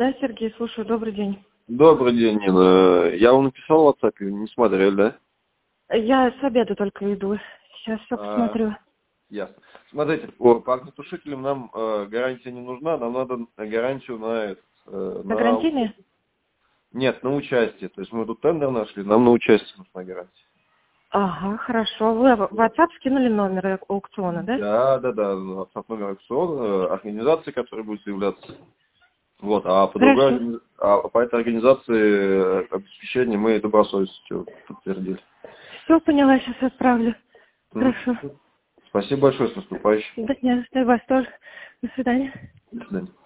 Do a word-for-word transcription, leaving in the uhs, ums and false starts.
Да, Сергей, слушаю, добрый день. Добрый день, Нина. Я вам написал в WhatsApp, не смотрели, да? Я с обеда только иду. Сейчас все А, посмотрю. ясно. Смотрите, по, по огнетушителям нам э, гарантия не нужна, нам надо гарантию на этот, э, На на... гарантийные? Нет, на участие. То есть мы тут тендер нашли, нам на участие нужна гарантия. Ага, хорошо. Вы в WhatsApp скинули номер аукциона, да? Да, да, да, WhatsApp номер аукциона, э, организации, которая будет являться. Вот, а по другой Хорошо. органи- а по этой организации э, обеспечение мы добросовестностью подтвердили. Все поняла, сейчас отправлю. Мгм. Хорошо. Спасибо большое, с наступающим. До дня, вас тоже. До свидания. До свидания.